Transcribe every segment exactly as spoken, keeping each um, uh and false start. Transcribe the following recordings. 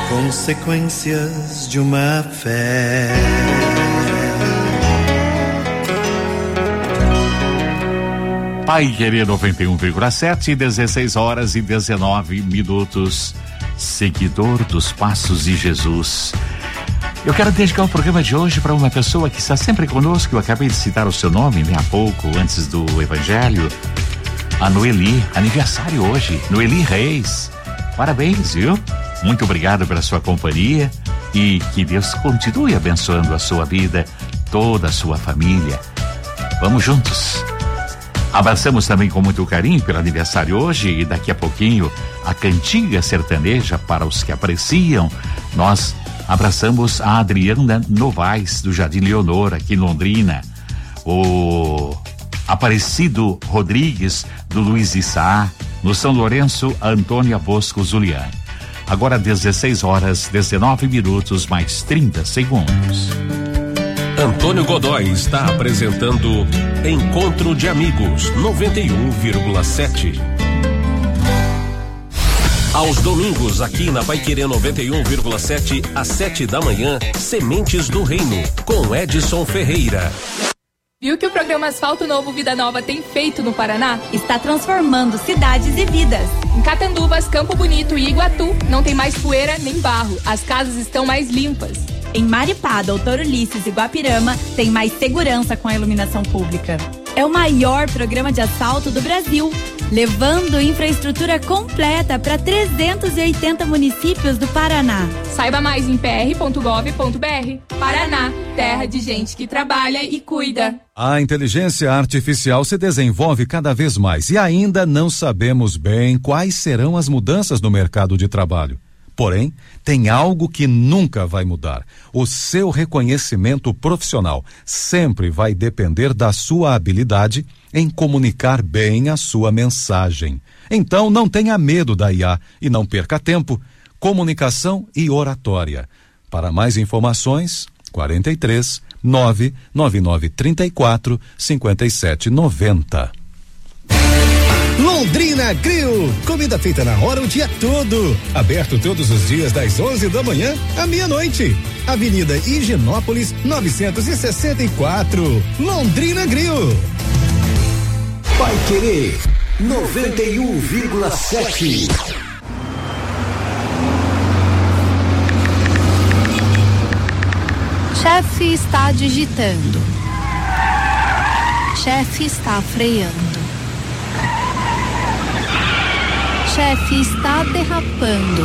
Consequências de uma fé. Paiquerê noventa e um vírgula sete, dezesseis horas e dezenove minutos. Seguidor dos passos de Jesus. Eu quero dedicar o programa de hoje para uma pessoa que está sempre conosco. Eu acabei de citar o seu nome, né, há pouco, antes do Evangelho. A Noeli, aniversário hoje. Noeli Reis. Parabéns, viu? Muito obrigado pela sua companhia e que Deus continue abençoando a sua vida, toda a sua família. Vamos juntos. Abraçamos também com muito carinho pelo aniversário hoje e daqui a pouquinho a cantiga sertaneja para os que apreciam. Nós abraçamos a Adriana Novaes do Jardim Leonor, aqui em Londrina. O Aparecido Rodrigues do Luiz Issá, no São Lourenço, a Antônia Bosco Zulian. Agora dezesseis horas, dezenove minutos, mais trinta segundos. Antônio Godoy está apresentando Encontro de Amigos noventa e um vírgula sete. Aos domingos, aqui na Paiquerê noventa e um vírgula sete, às sete da manhã, Sementes do Reino, com Edson Ferreira. Viu que o programa Asfalto Novo Vida Nova tem feito no Paraná? Está transformando cidades e vidas. Em Catanduvas, Campo Bonito e Iguatu, não tem mais poeira nem barro. As casas estão mais limpas. Em Maripá, Doutor Ulisses e Guapirama, tem mais segurança com a iluminação pública. É o maior programa de asfalto do Brasil, levando infraestrutura completa para trezentos e oitenta municípios do Paraná. Saiba mais em p r ponto gov ponto b r. Paraná, terra de gente que trabalha e cuida. A inteligência artificial se desenvolve cada vez mais e ainda não sabemos bem quais serão as mudanças no mercado de trabalho. Porém, tem algo que nunca vai mudar. O seu reconhecimento profissional sempre vai depender da sua habilidade em comunicar bem a sua mensagem. Então, não tenha medo da I A e não perca tempo. Comunicação e oratória. Para mais informações, quarenta e três, nove nove nove trinta e quatro, cinquenta e sete noventa. Londrina Grill, comida feita na hora o dia todo, aberto todos os dias das onze da manhã à meia-noite. Avenida Higienópolis novecentos e sessenta e quatro, Londrina Grill. Paiquerê noventa e um vírgula sete. Chefe está digitando. Chefe está freando. Chefe está derrapando.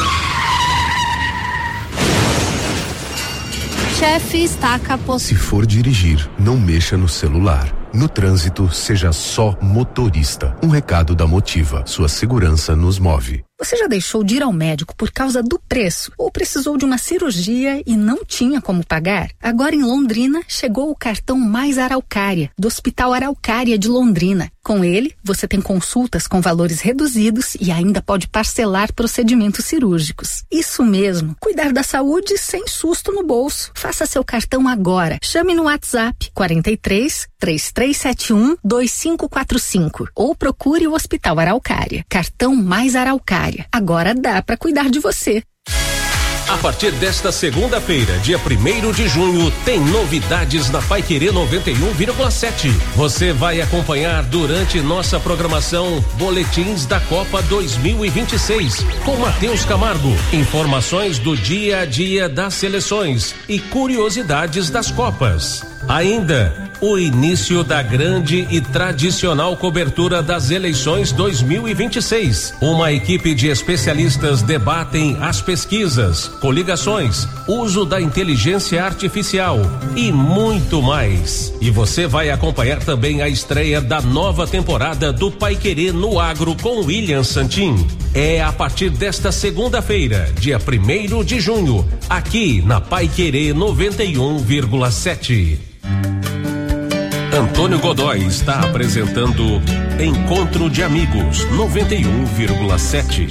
Chefe está capotando. Se for dirigir, não mexa no celular. No trânsito, seja só motorista. Um recado da Motiva. Sua segurança nos move. Você já deixou de ir ao médico por causa do preço ou precisou de uma cirurgia e não tinha como pagar? Agora em Londrina chegou o cartão Mais Araucária, do Hospital Araucária de Londrina. Com ele, você tem consultas com valores reduzidos e ainda pode parcelar procedimentos cirúrgicos. Isso mesmo, cuidar da saúde sem susto no bolso. Faça seu cartão agora. Chame no WhatsApp quarenta e três, trinta e três setenta e um, vinte e cinco quarenta e cinco ou procure o Hospital Araucária. Cartão Mais Araucária. Agora dá para cuidar de você. A partir desta segunda-feira, dia primeiro de junho, tem novidades na Paiquerê noventa e um vírgula sete. Você vai acompanhar durante nossa programação boletins da Copa dois mil e vinte e seis com Matheus Camargo, informações do dia a dia das seleções e curiosidades das Copas. Ainda o início da grande e tradicional cobertura das eleições dois mil e vinte e seis. Uma equipe de especialistas debatem as pesquisas, coligações, uso da inteligência artificial e muito mais. E você vai acompanhar também a estreia da nova temporada do Paiquerê no Agro com William Santin. É a partir desta segunda-feira, dia primeiro de junho, aqui na Paiquerê noventa e um vírgula sete. Antônio Godoy está apresentando Encontro de Amigos noventa e um vírgula sete.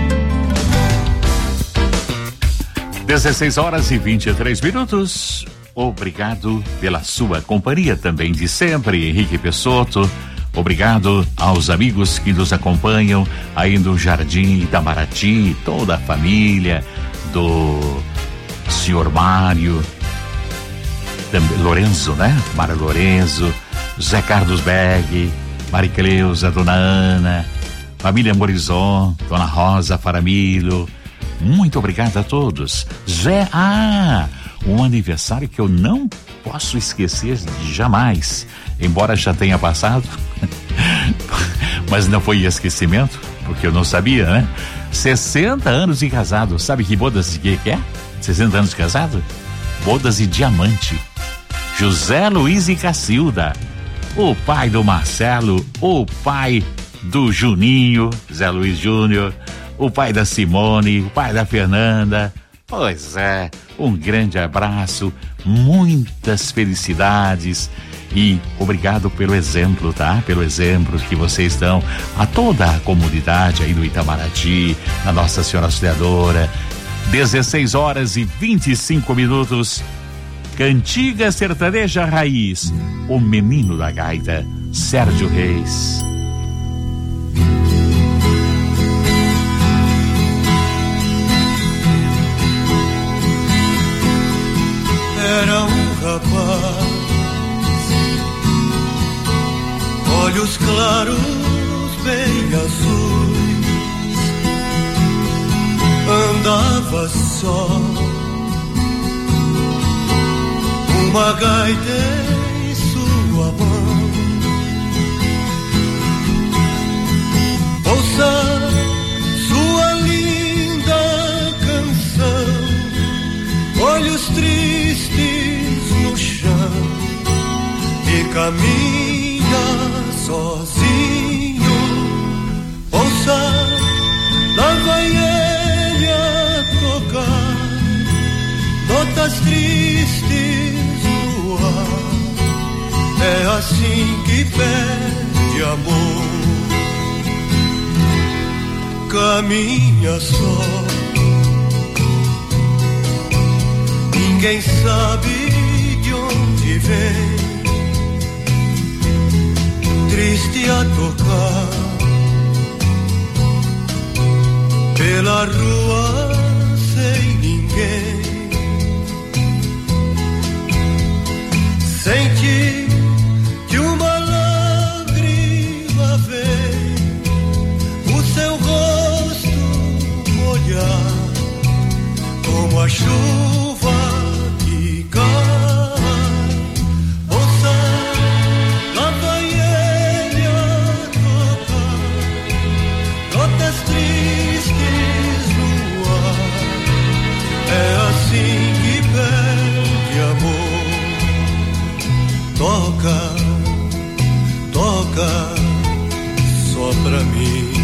dezesseis horas e vinte e três minutos. Obrigado pela sua companhia também de sempre, Henrique Pessotto. Obrigado aos amigos que nos acompanham aí no Jardim Itamaraty, toda a família. do senhor Mário, também Lorenzo, né? Mário Lorenzo, Zé Carlos Berg, Maricleusa, Dona Ana, família Morizon, Dona Rosa Faramilho, muito obrigado a todos. Zé, ah, um aniversário que eu não posso esquecer jamais, embora já tenha passado, mas não foi esquecimento, porque eu não sabia, né? sessenta anos de casado, sabe que bodas de que que é? sessenta anos de casado? Bodas de diamante. José Luiz e Cacilda, o pai do Marcelo, o pai do Juninho, Zé Luiz Júnior, o pai da Simone, o pai da Fernanda. Pois é, um grande abraço, muitas felicidades e obrigado pelo exemplo, tá? Pelo exemplo que vocês dão a toda a comunidade aí do Itamaraty, na Nossa Senhora Auxiliadora. dezesseis horas e vinte e cinco minutos. Cantiga sertaneja raiz, o menino da gaita, Sérgio Reis. Era um rapaz, olhos claros, bem azuis, andava só, uma gaita em sua mão. Ouça sua linda canção, olhos tristes no chão, e caminha sozinho. Ouça, lá vai ele a tocar notas tristes no ar. É assim que pede amor. Caminha só, ninguém sabe de onde vem, triste a tocar pela rua sem ninguém. Sente que uma lágrima vem, o seu rosto molhar como a chuva que cai. Ouça, lá vai ele a tocar notas tristes no ar. É assim que pede amor. Toca, toca só pra mim.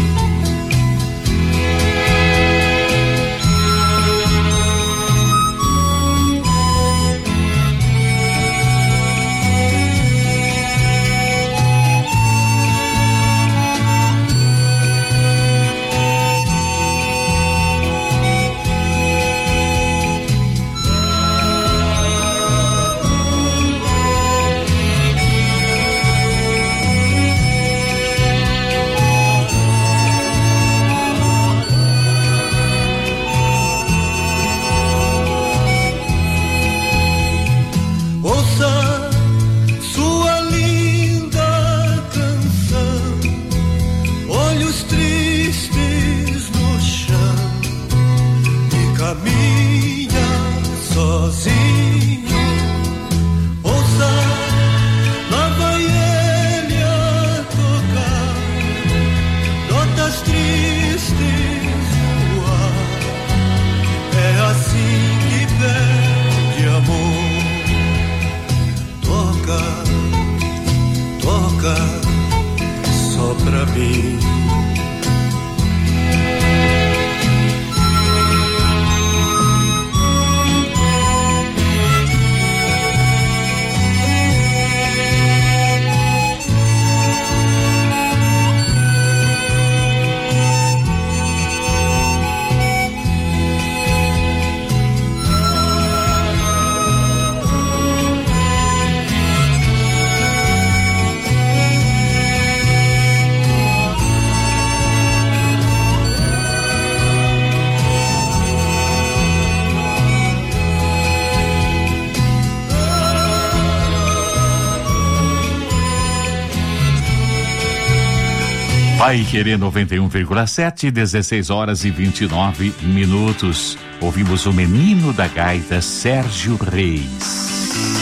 Paiquerê noventa e um vírgula sete, dezesseis horas e vinte e nove minutos. Ouvimos o menino da gaita, Sérgio Reis.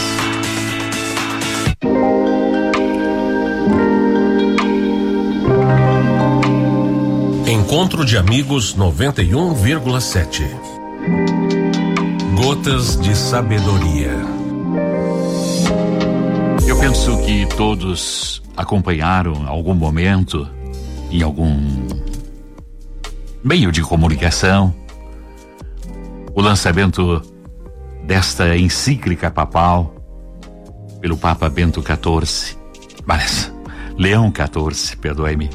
Encontro de Amigos noventa e um vírgula sete. Gotas de Sabedoria. Eu penso que todos acompanharam algum momento, em algum meio de comunicação, o lançamento desta encíclica papal pelo Papa Bento quatorze, mas Leão quatorze, perdoe-me.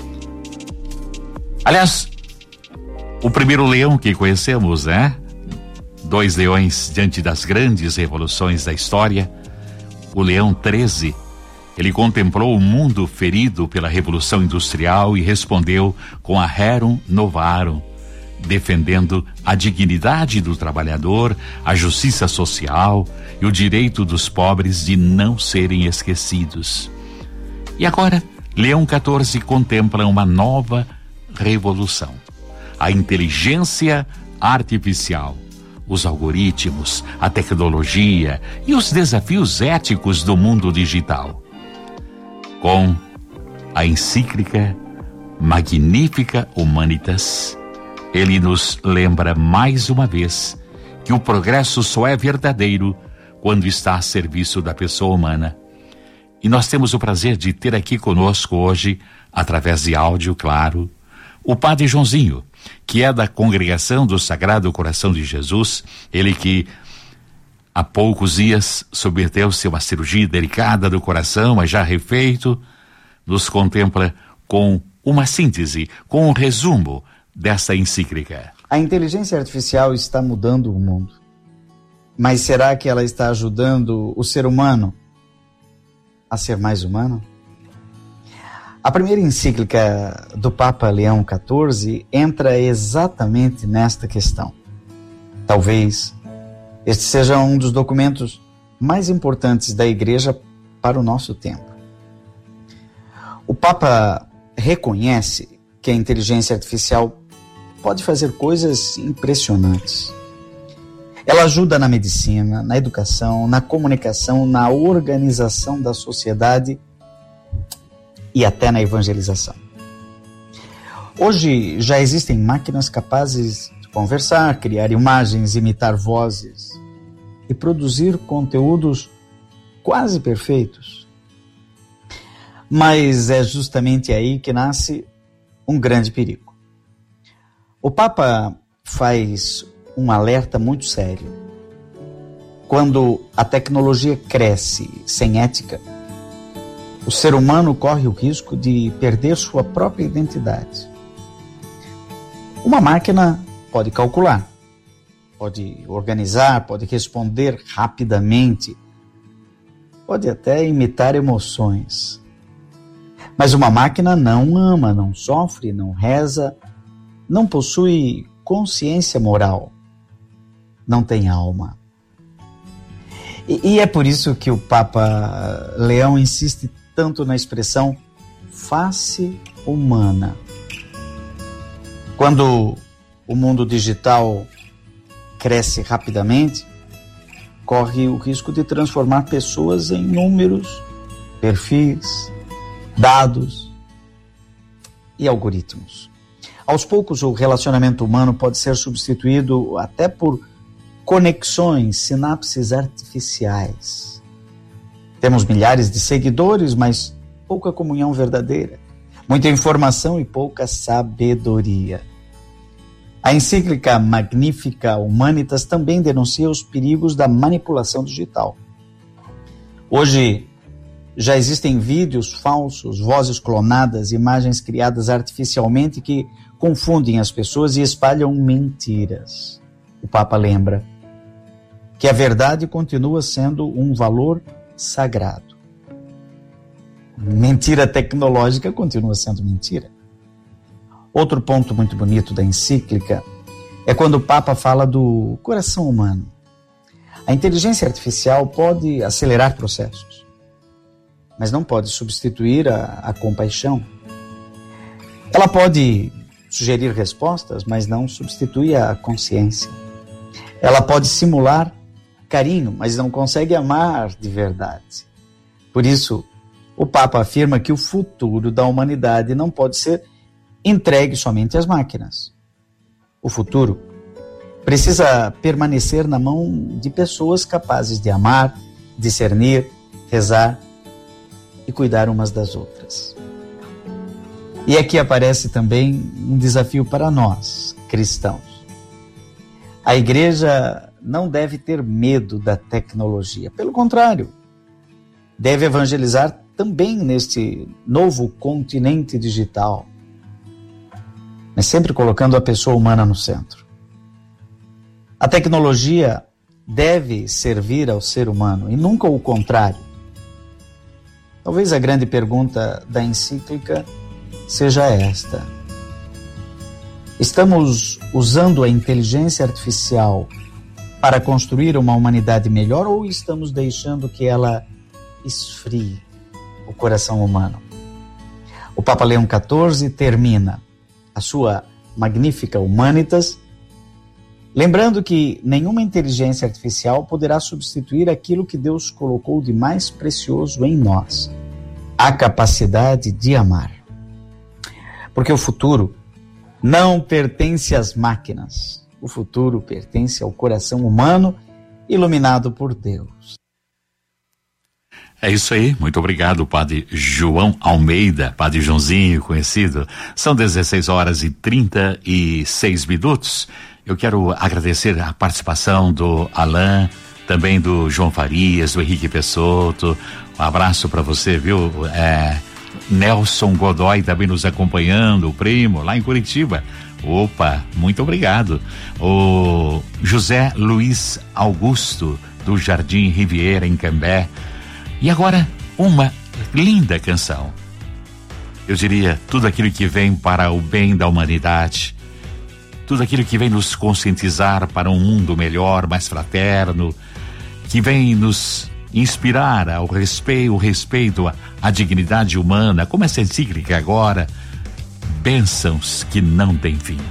Aliás, o primeiro leão que conhecemos, né? Dois leões diante das grandes revoluções da história. O Leão treze, ele contemplou o mundo ferido pela Revolução Industrial e respondeu com a Rerum Novarum, defendendo a dignidade do trabalhador, a justiça social e o direito dos pobres de não serem esquecidos. E agora, Leão quatorze contempla uma nova revolução. A inteligência artificial, os algoritmos, a tecnologia e os desafios éticos do mundo digital. Com a encíclica Magnificat Humanitas, ele nos lembra mais uma vez que o progresso só é verdadeiro quando está a serviço da pessoa humana. E nós temos o prazer de ter aqui conosco hoje, através de áudio, claro, o Padre Joãozinho, que é da congregação do Sagrado Coração de Jesus, ele que há poucos dias submeteu-se a uma cirurgia delicada do coração, mas já refeito, nos contempla com uma síntese, com um resumo dessa encíclica. A inteligência artificial está mudando o mundo, mas será que ela está ajudando o ser humano a ser mais humano? A primeira encíclica do Papa Leão quatorze entra exatamente nesta questão. Talvez este seja um dos documentos mais importantes da Igreja para o nosso tempo. O Papa reconhece que a inteligência artificial pode fazer coisas impressionantes. Ela ajuda na medicina, na educação, na comunicação, na organização da sociedade e até na evangelização. Hoje já existem máquinas capazes de conversar, criar imagens, imitar vozes e produzir conteúdos quase perfeitos. Mas é justamente aí que nasce um grande perigo. O Papa faz um alerta muito sério. Quando a tecnologia cresce sem ética, o ser humano corre o risco de perder sua própria identidade. Uma máquina pode calcular, pode organizar, pode responder rapidamente, pode até imitar emoções. Mas uma máquina não ama, não sofre, não reza, não possui consciência moral, não tem alma. E, e é por isso que o Papa Leão insiste tanto na expressão face humana. Quando o mundo digital cresce rapidamente, corre o risco de transformar pessoas em números, perfis, dados e algoritmos. Aos poucos, o relacionamento humano pode ser substituído até por conexões, sinapses artificiais. Temos milhares de seguidores, mas pouca comunhão verdadeira, muita informação e pouca sabedoria. A encíclica Magnificat Humanitas também denuncia os perigos da manipulação digital. Hoje, já existem vídeos falsos, vozes clonadas, imagens criadas artificialmente que confundem as pessoas e espalham mentiras. O Papa lembra que a verdade continua sendo um valor sagrado. Mentira tecnológica continua sendo mentira. Outro ponto muito bonito da encíclica é quando o Papa fala do coração humano. A inteligência artificial pode acelerar processos, mas não pode substituir a, a compaixão. Ela pode sugerir respostas, mas não substitui a consciência. Ela pode simular carinho, mas não consegue amar de verdade. Por isso, o Papa afirma que o futuro da humanidade não pode ser entregue somente às máquinas. O futuro precisa permanecer na mão de pessoas capazes de amar, discernir, rezar e cuidar umas das outras. E aqui aparece também um desafio para nós, cristãos. A igreja não deve ter medo da tecnologia. Pelo contrário, deve evangelizar também neste novo continente digital, mas sempre colocando a pessoa humana no centro. A tecnologia deve servir ao ser humano e nunca o contrário. Talvez a grande pergunta da encíclica seja esta: estamos usando a inteligência artificial para construir uma humanidade melhor ou estamos deixando que ela esfrie o coração humano? O Papa Leão quatorze termina a sua magnífica Humanitas lembrando que nenhuma inteligência artificial poderá substituir aquilo que Deus colocou de mais precioso em nós: a capacidade de amar. Porque o futuro não pertence às máquinas. O futuro pertence ao coração humano iluminado por Deus. É isso aí, muito obrigado, Padre João Almeida, Padre Joãozinho, conhecido. São dezesseis horas e trinta e seis minutos. Eu quero agradecer a participação do Alain, também do João Farias, do Henrique Pessotto. Um abraço para você, viu? É, Nelson Godoy também nos acompanhando, o primo, lá em Curitiba. Opa, muito obrigado. O José Luiz Augusto, do Jardim Riviera, em Cambé. E agora, uma linda canção. Eu diria, tudo aquilo que vem para o bem da humanidade, tudo aquilo que vem nos conscientizar para um mundo melhor, mais fraterno, que vem nos inspirar ao respeito, o respeito à, à dignidade humana, como essa encíclica agora, bênçãos que não têm fim.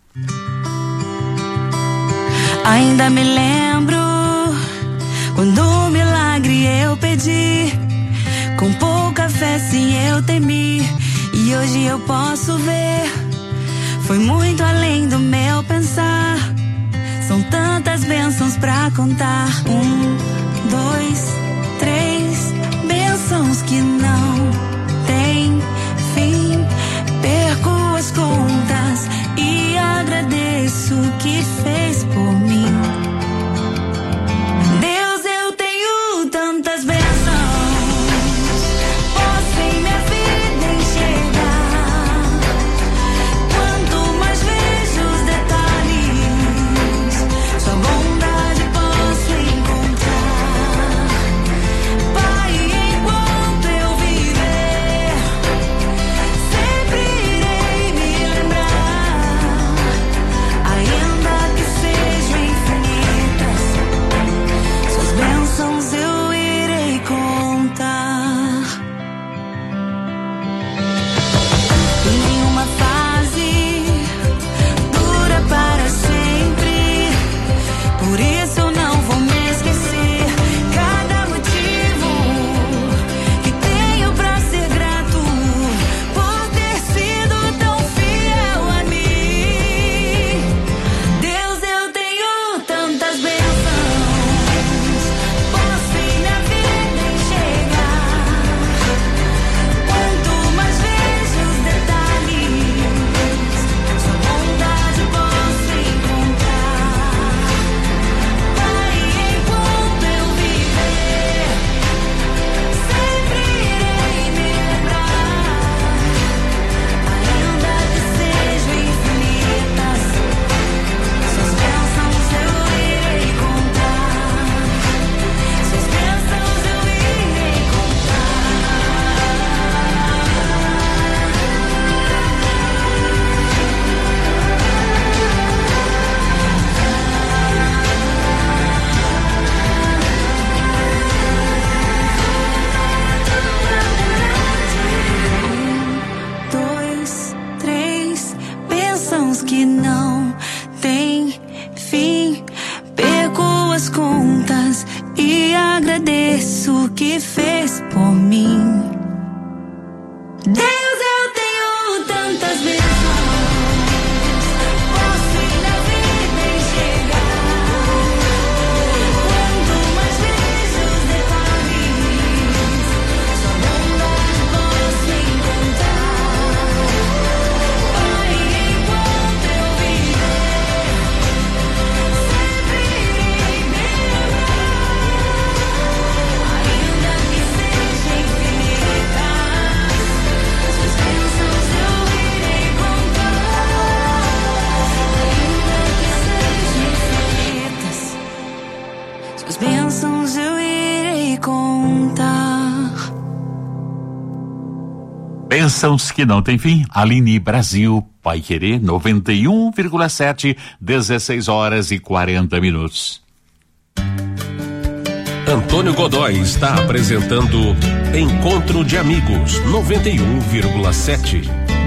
Ainda me lembro quando um milagre eu pedi, com pouca fé sim eu temi, e hoje eu posso ver, foi muito além do meu pensar, são tantas bênçãos pra contar. Um, dois, três, bênçãos que não tem fim, perco as contas e agradeço o que fez por mim. Tantas bênçãos, posso em minha vida enxergar. Quanto mais vejo os detalhes, sua bondade posso encontrar. Pai, enquanto eu viver, sempre irei me lembrar. Ainda que seja em ele fez por mim. Deus, eu tenho tantas vezes. Bênçãos eu irei contar. Bênçãos que não tem fim. Aline Brasil, Pai Querer noventa e um vírgula sete, dezesseis horas e quarenta minutos. Antônio Godoy está apresentando Encontro de Amigos noventa e um vírgula sete.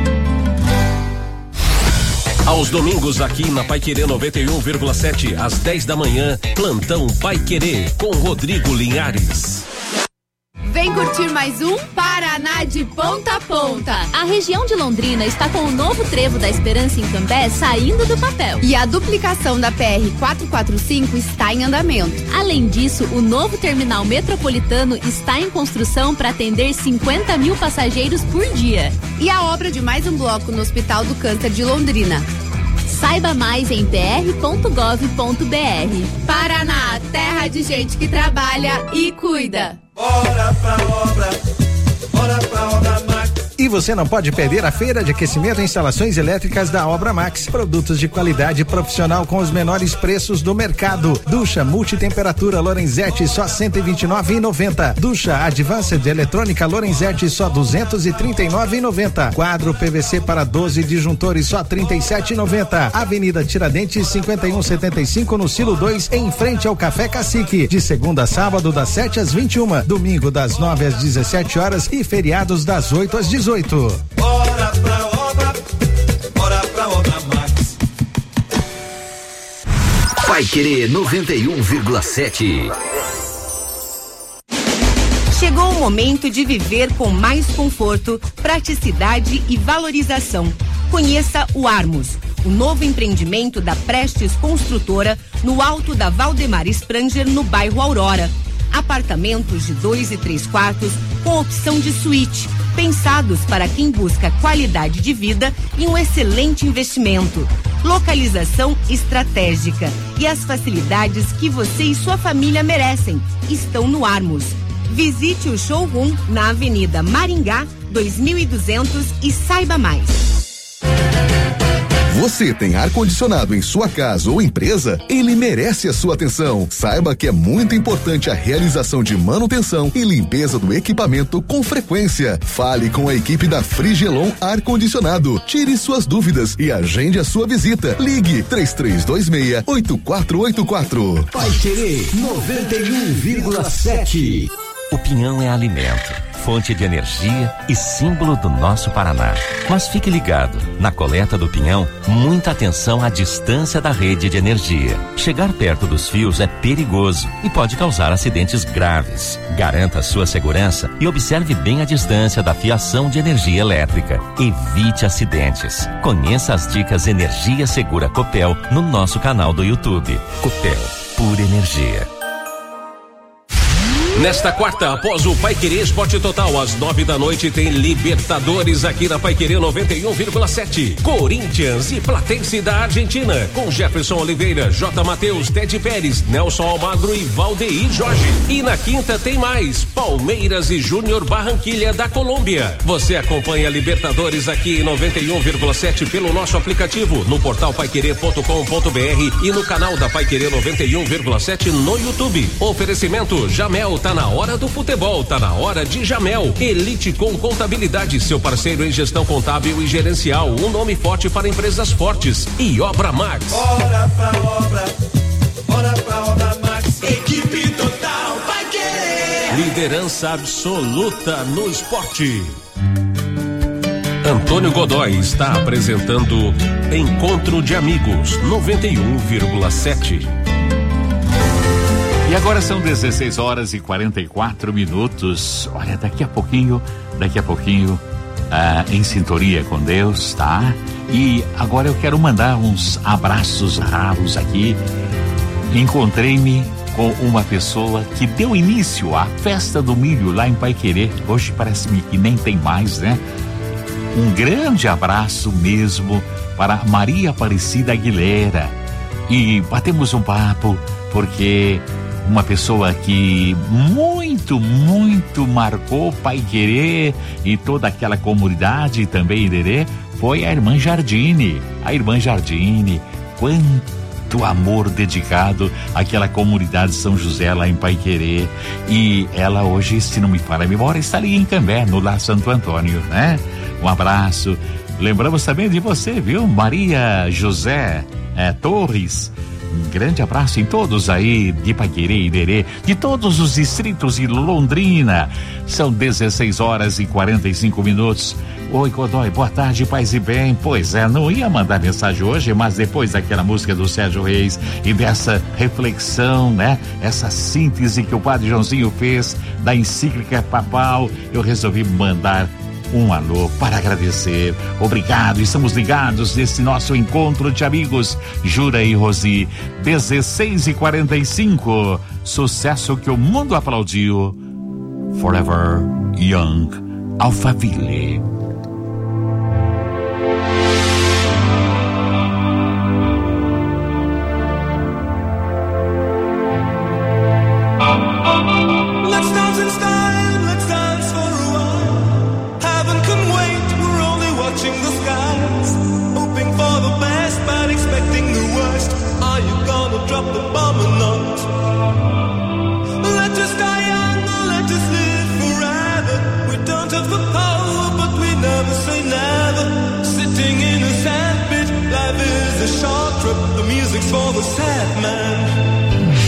Aos domingos aqui na Paiquerê noventa e um vírgula sete, às dez da manhã, plantão Paiquerê com Rodrigo Linhares. Vem curtir mais um Paraná de ponta a ponta. A região de Londrina está com o novo trevo da Esperança em Cambé saindo do papel. E a duplicação da P R quatrocentos e quarenta e cinco está em andamento. Além disso, o novo terminal metropolitano está em construção para atender cinquenta mil passageiros por dia. E a obra de mais um bloco no Hospital do Câncer de Londrina. Saiba mais em p r ponto gov ponto b r. Paraná, terra de gente que trabalha e cuida. Bora pra obra, bora pra obra Max. E você não pode perder a feira de aquecimento e instalações elétricas da Obra Max. Produtos de qualidade profissional com os menores preços do mercado. Ducha multitemperatura Lorenzetti só cento e vinte e nove reais e noventa centavos. Ducha Advanced eletrônica Lorenzetti só duzentos e trinta e nove reais e noventa centavos. Quadro P V C para doze disjuntores só trinta e sete reais e noventa centavos. Avenida Tiradentes cinquenta e um setenta e cinco no Silo dois, em frente ao Café Cacique. De segunda a sábado das sete às vinte e uma, domingo das nove às dezessete horas e feriados das oito às dezoito. Bora pra obra, bora pra obra Max. Paiquerê noventa e um vírgula sete. Chegou o momento de viver com mais conforto, praticidade e valorização. Conheça o Armos, o novo empreendimento da Prestes Construtora no alto da Valdemar Spranger, no bairro Aurora. Apartamentos de dois e três quartos com opção de suíte, pensados para quem busca qualidade de vida e um excelente investimento. Localização estratégica e as facilidades que você e sua família merecem estão no Armos. Visite o showroom na Avenida Maringá dois mil e duzentos e saiba mais. Você tem ar-condicionado em sua casa ou empresa? Ele merece a sua atenção. Saiba que é muito importante a realização de manutenção e limpeza do equipamento com frequência. Fale com a equipe da Frigelon Ar-Condicionado. Tire suas dúvidas e agende a sua visita. Ligue três três dois seis, oito quatro oito quatro. Paiquerê noventa e um vírgula sete. O pinhão é alimento, fonte de energia e símbolo do nosso Paraná. Mas fique ligado, na coleta do pinhão, muita atenção à distância da rede de energia. Chegar perto dos fios é perigoso e pode causar acidentes graves. Garanta sua segurança e observe bem a distância da fiação de energia elétrica. Evite acidentes. Conheça as dicas Energia Segura Copel no nosso canal do YouTube. Copel, pura energia. Nesta quarta, após o Paiquerê Esporte Total, às nove da noite, tem Libertadores aqui na Paiquerê noventa e um vírgula sete. Corinthians e Platense da Argentina, com Jefferson Oliveira, J. Matheus, Ted Pérez, Nelson Almagro e Valdeir Jorge. E na quinta tem mais, Palmeiras e Júnior Barranquilha da Colômbia. Você acompanha Libertadores aqui em noventa e um vírgula sete pelo nosso aplicativo, no portal paiquerê ponto com ponto b r e no canal da Paiquerê noventa e um vírgula sete no YouTube. Oferecimento Jamel, tá na hora do futebol, tá na hora de Jamel. Elite com Contabilidade, seu parceiro em gestão contábil e gerencial, um nome forte para empresas fortes. E Obra Max. Bora pra obra, bora pra obra Max. Equipe total vai querer. Liderança absoluta no esporte. Antônio Godoy está apresentando Encontro de Amigos noventa e um vírgula sete. E agora são dezesseis horas e quarenta e quatro minutos. Olha, daqui a pouquinho, daqui a pouquinho, ah, em sintonia com Deus, tá? E agora eu quero mandar uns abraços raros aqui. Encontrei-me com uma pessoa que deu início à festa do milho lá em Paiquerê. Hoje parece-me que nem tem mais, né? Um grande abraço mesmo para Maria Aparecida Aguilera. E batemos um papo porque uma pessoa que muito, muito marcou Paiquerê e toda aquela comunidade, também Iderê, foi a irmã Jardine. A irmã Jardine, quanto amor dedicado àquela comunidade de São José lá em Paiquerê. E ela hoje, se não me falha a memória, está ali em Cambé, no Lar Santo Antônio, né? Um abraço. Lembramos também de você, viu? Maria José é, Torres. Um grande abraço em todos aí de Paiquerê e Iderê, de todos os distritos de Londrina. São dezesseis horas e quarenta e cinco minutos. Oi, Godoy, boa tarde, paz e bem. Pois é, não ia mandar mensagem hoje, mas depois daquela música do Sérgio Reis e dessa reflexão, né? Essa síntese que o Padre Joãozinho fez da encíclica papal, eu resolvi mandar um alô para agradecer. Obrigado, estamos ligados nesse nosso encontro de amigos. Jura e Rosi, dezesseis e quarenta e cinco. Sucesso que o mundo aplaudiu. Forever Young, Alphaville. Let's dance in style, let's dance for a while. Heaven can wait, we're only watching the skies. Hoping for the best, but expecting the worst. Are you gonna drop the bomb or not? Let us die young, let us live forever. We don't have the power, but we never say never. Sitting in a sandpit, life is a short trip. The music's for the sad man.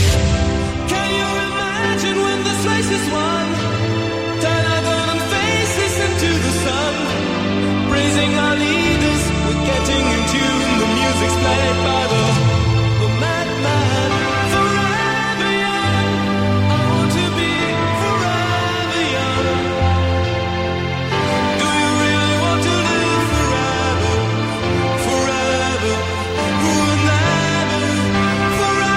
Race is won. Turn our golden faces into the sun. Praising our leaders, we're getting in tune. The music's played by the, the madman. Forever young, I want to be forever young. Do you really want to live forever? Forever, forever, forever.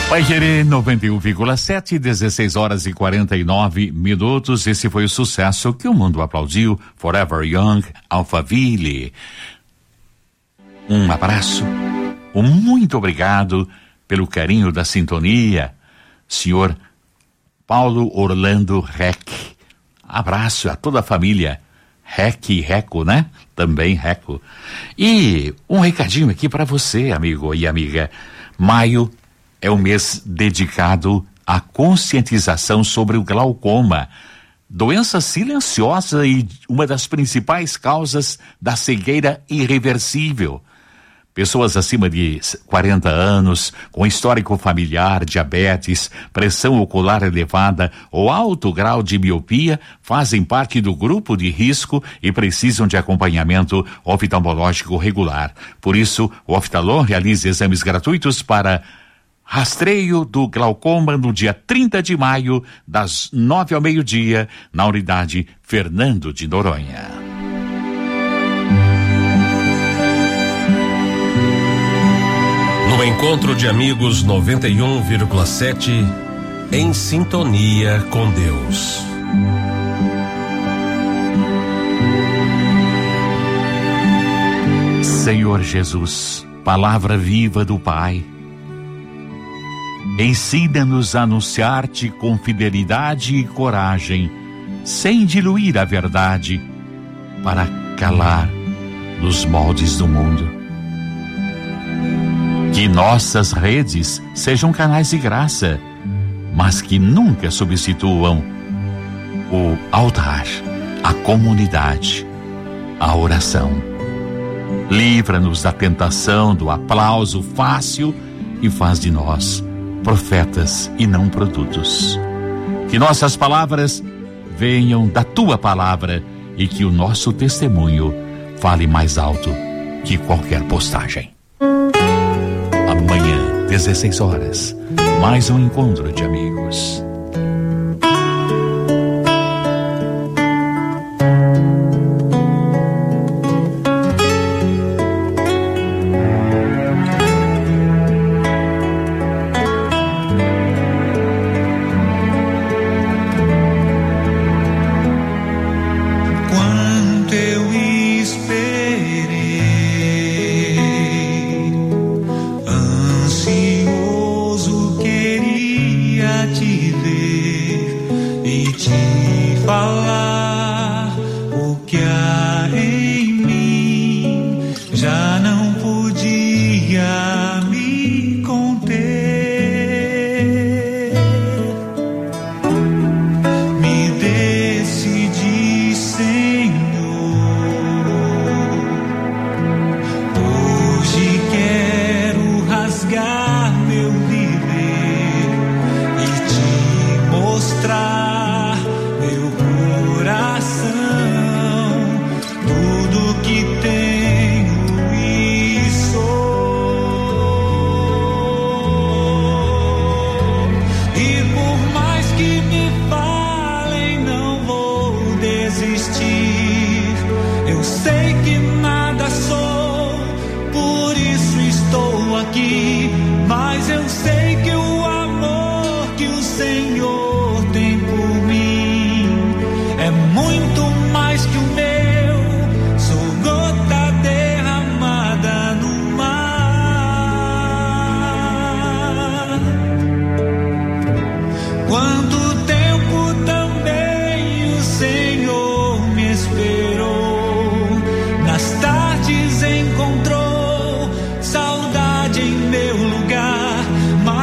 Vai querer noventa e um vírgula sete, dezesseis horas e quarenta e nove minutos. Esse foi o sucesso que o mundo aplaudiu. Forever Young, Alphaville. Um abraço, um muito obrigado pelo carinho da sintonia, senhor Paulo Orlando Reck. Abraço a toda a família Reck e Reco, né? Também Reco. E um recadinho aqui para você, amigo e amiga. Maio é o mês dedicado à conscientização sobre o glaucoma, doença silenciosa e uma das principais causas da cegueira irreversível. Pessoas acima de quarenta anos, com histórico familiar, diabetes, pressão ocular elevada ou alto grau de miopia, fazem parte do grupo de risco e precisam de acompanhamento oftalmológico regular. Por isso, o Oftalon realiza exames gratuitos para rastreio do glaucoma no dia trinta de maio, das nove ao meio-dia, na unidade Fernando de Noronha. No Encontro de Amigos noventa e um vírgula sete, em sintonia com Deus. Senhor Jesus, palavra viva do Pai, ensina-nos a anunciar-te com fidelidade e coragem, sem diluir a verdade, para calar nos moldes do mundo. Que nossas redes sejam canais de graça, mas que nunca substituam o altar, a comunidade, a oração. Livra-nos da tentação do aplauso fácil e faz de nós profetas e não produtos. Que nossas palavras venham da tua palavra e que o nosso testemunho fale mais alto que qualquer postagem. Amanhã, dezesseis horas, mais um encontro de amigos. Encontrou saudade em meu lugar, mas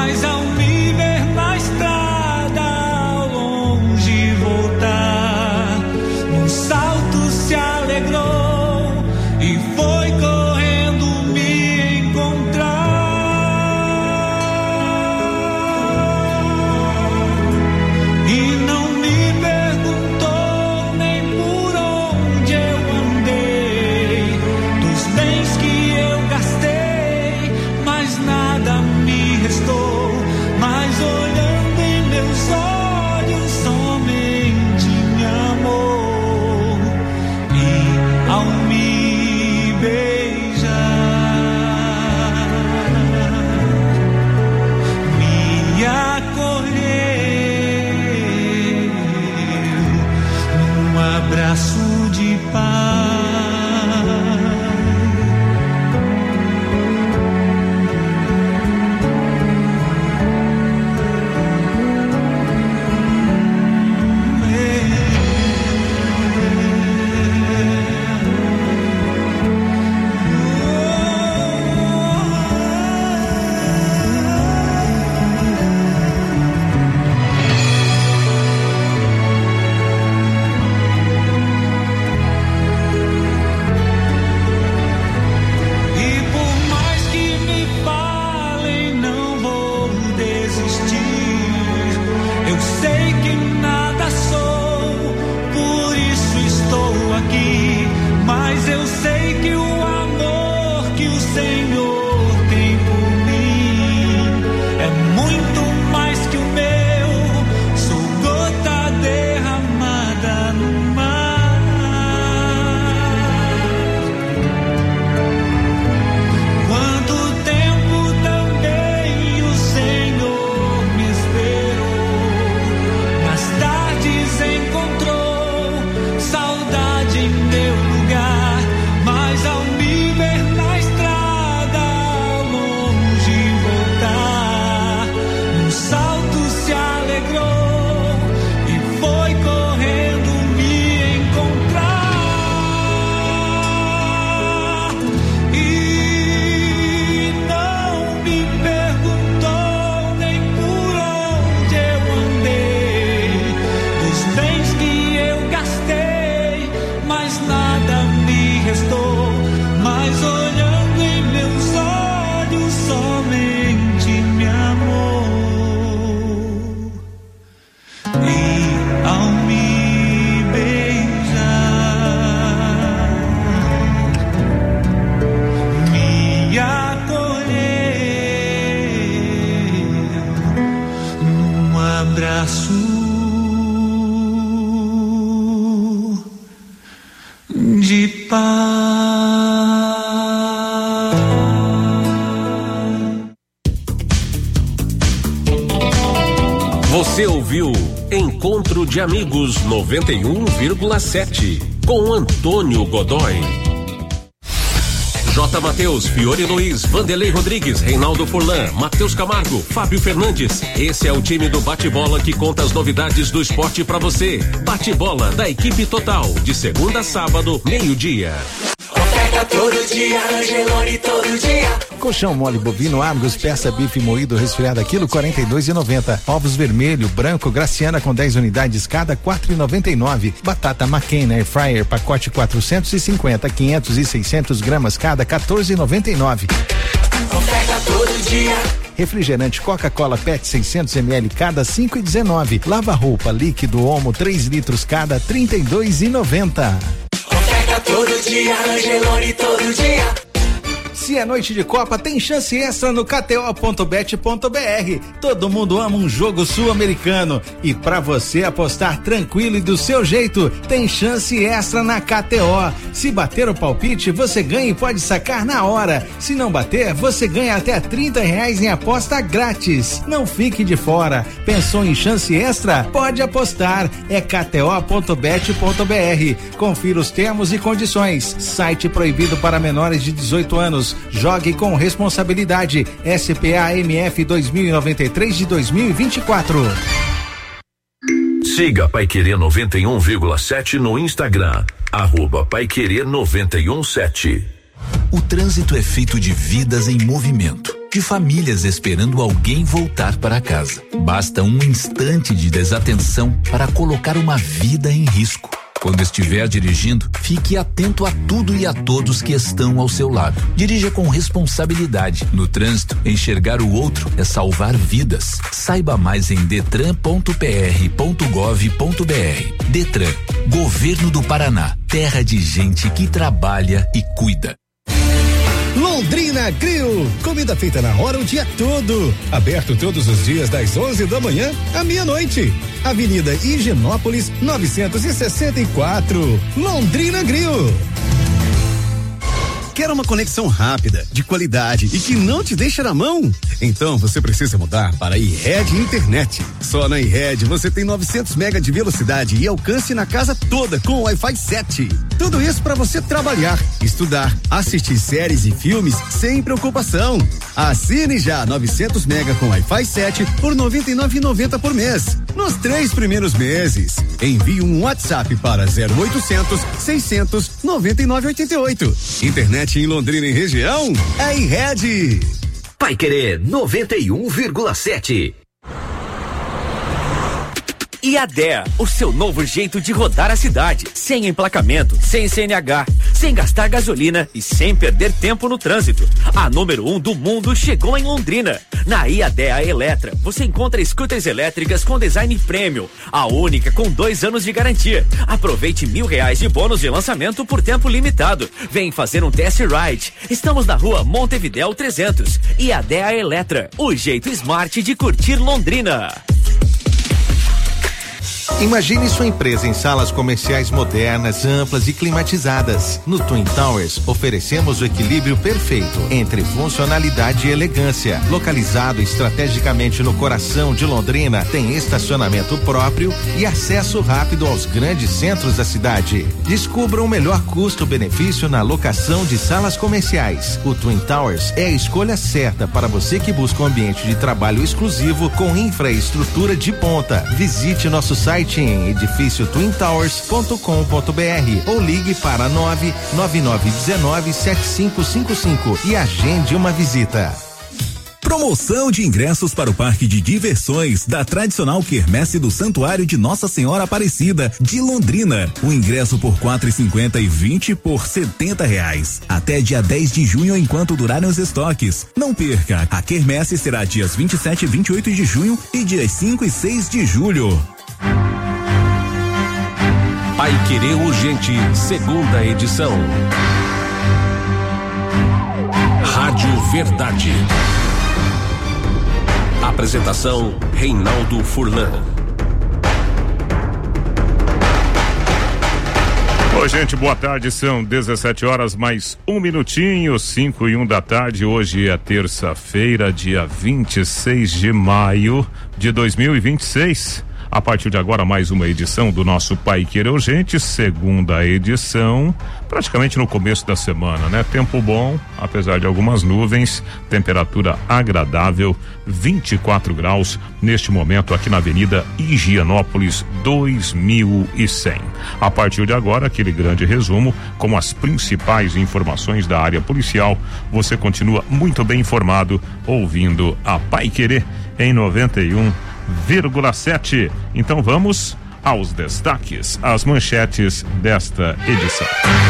Senhor tem por mim é muito mais que o meu. Sou gota derramada no mar. Quanto tempo também o Senhor me esperou. Nas tardes encontrou saudade em meu lugar, mas ao me ver na estrada longe voltar, num salto se alegrou e foi correndo me encontrar. E não me perguntou nem por onde eu andei, dos bens que eu gastei, mas nada me restou. Mas olhando em meus olhos somente me amou. E ao me beijar, me acolheu num abraço de paz. Você ouviu Encontro de Amigos noventa e um vírgula sete com Antônio Godoy. J. Mateus, Fiore Luiz, Vanderlei Rodrigues, Reinaldo Furlan, Matheus Camargo, Fábio Fernandes. Esse é o time do Bate-Bola que conta as novidades do esporte pra você. Bate-Bola da equipe total, de segunda a sábado, meio-dia. Oferta todo dia, Angelone todo dia. Colchão mole bovino Argos, peça bife moído resfriada quilo quarenta e dois e noventa. Ovos vermelho, branco, Graciana com dez unidades cada quatro e noventa e nove. Batata McCain Air Fryer pacote quatrocentos e cinquenta, quinhentos e seiscentos gramas cada quatorze e noventa e nove. Oferta todo dia. Refrigerante Coca-Cola Pet seiscentos mililitros cada cinco e dezenove. Lava roupa líquido Omo três litros cada trinta e dois e noventa. Oferta todo dia, Angelone todo dia. Se é noite de Copa, tem chance extra no K T O ponto bet ponto B R. Todo mundo ama um jogo sul-americano. E pra você apostar tranquilo e do seu jeito, tem chance extra na K T O. Se bater o palpite, você ganha e pode sacar na hora. Se não bater, você ganha até trinta reais em aposta grátis. Não fique de fora. Pensou em chance extra? Pode apostar. É K T O ponto bet ponto B R. Confira os termos e condições. Site proibido para menores de dezoito anos. Jogue com responsabilidade. S P A M F dois mil e noventa e três de dois mil e vinte e quatro. Siga Paiquerê noventa e um vírgula sete no Instagram. Arroba Paiquerê noventa e um sete. O trânsito é feito de vidas em movimento, de famílias esperando alguém voltar para casa. Basta um instante de desatenção para colocar uma vida em risco. Quando estiver dirigindo, fique atento a tudo e a todos que estão ao seu lado. Dirija com responsabilidade. No trânsito, enxergar o outro é salvar vidas. Saiba mais em detran ponto p r ponto gov ponto b r. Detran, Governo do Paraná, terra de gente que trabalha e cuida. Londrina Grill, comida feita na hora o dia todo, aberto todos os dias das onze da manhã à meia-noite. Avenida Higienópolis novecentos e sessenta e quatro, Londrina Grill. Quer uma conexão rápida, de qualidade e que não te deixa na mão? Então você precisa mudar para a iRed Internet. Só na iRed você tem novecentos mega de velocidade e alcance na casa toda com Wi-Fi sete. Tudo isso para você trabalhar, estudar, assistir séries e filmes sem preocupação. Assine já novecentos mega com Wi-Fi sete por noventa e nove reais e noventa centavos por mês. Nos três primeiros meses. Envie um WhatsApp para zero oitocentos, seiscentos, noventa e nove, oitenta e oito. Internet em Londrina e região é iRed. Paiquerê noventa e um vírgula sete. I A D E A, o seu novo jeito de rodar a cidade, sem emplacamento, sem C N H, sem gastar gasolina e sem perder tempo no trânsito. A número um do mundo chegou em Londrina. Na I A D E A Eletra, você encontra scooters elétricas com design premium, a única com dois anos de garantia. Aproveite mil reais de bônus de lançamento por tempo limitado. Vem fazer um test ride. Estamos na rua Montevidéu trezentos. I A D E A Eletra, o jeito smart de curtir Londrina. Imagine sua empresa em salas comerciais modernas, amplas e climatizadas. No Twin Towers, oferecemos o equilíbrio perfeito entre funcionalidade e elegância. Localizado estrategicamente no coração de Londrina, tem estacionamento próprio e acesso rápido aos grandes centros da cidade. Descubra o melhor custo-benefício na locação de salas comerciais. O Twin Towers é a escolha certa para você que busca um ambiente de trabalho exclusivo com infraestrutura de ponta. Visite nosso site em edifício twin towers ponto com ponto br ou ligue para nove nove nove um nove sete cinco cinco cinco e agende uma visita. Promoção de ingressos para o Parque de Diversões da tradicional quermesse do Santuário de Nossa Senhora Aparecida de Londrina. O ingresso por quatro e cinquenta e vinte por setenta reais. Até dia dez de junho enquanto durarem os estoques. Não perca, a quermesse será dias vinte e sete e vinte e oito de junho e dias cinco e seis de julho. Paiquerê Urgente, segunda edição. Rádio Verdade. Apresentação Reinaldo Furlan. Oi, gente, boa tarde, são dezessete horas mais um minutinho, cinco e um da tarde. Hoje é terça-feira, dia vinte e seis de maio de dois mil e vinte e seis. A partir de agora, mais uma edição do nosso Paiquerê Urgente, segunda edição, praticamente no começo da semana, né? Tempo bom, apesar de algumas nuvens, temperatura agradável, vinte e quatro graus neste momento aqui na Avenida Higienópolis dois mil e cem. A partir de agora, aquele grande resumo com as principais informações da área policial. Você continua muito bem informado ouvindo a Paiquerê em noventa e um vírgula sete. Então vamos aos destaques, às manchetes desta edição.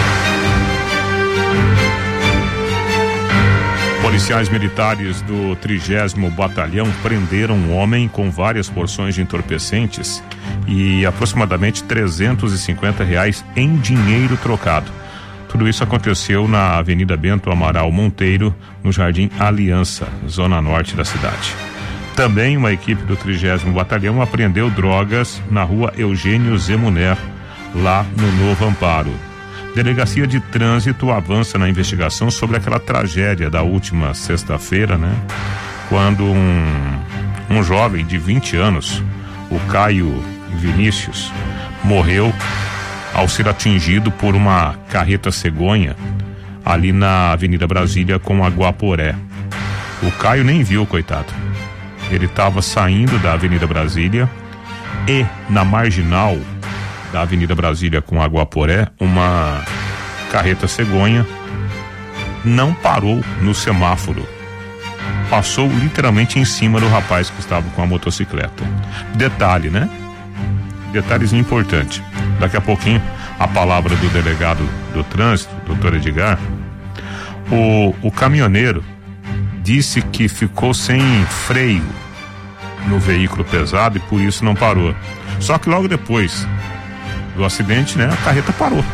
Policiais militares do trigésimo Batalhão prenderam um homem com várias porções de entorpecentes e aproximadamente trezentos e cinquenta reais em dinheiro trocado. Tudo isso aconteceu na Avenida Bento Amaral Monteiro, no Jardim Aliança, zona norte da cidade. Também uma equipe do trigésimo Batalhão apreendeu drogas na rua Eugênio Zemuner, lá no Novo Amparo. Delegacia de Trânsito avança na investigação sobre aquela tragédia da última sexta-feira, né? Quando um, um jovem de vinte anos, o Caio Vinícius, morreu ao ser atingido por uma carreta cegonha ali na Avenida Brasília com a Guaporé. O Caio nem viu, coitado. Ele estava saindo da Avenida Brasília e na marginal da Avenida Brasília com a Guaporé, uma carreta cegonha não parou no semáforo. Passou literalmente em cima do rapaz que estava com a motocicleta. Detalhe, né? Detalhezinho importante. Daqui a pouquinho, a palavra do delegado do trânsito, doutor Edgar. O, o caminhoneiro disse que ficou sem freio no veículo pesado e por isso não parou. Só que logo depois do acidente, né, a carreta parou.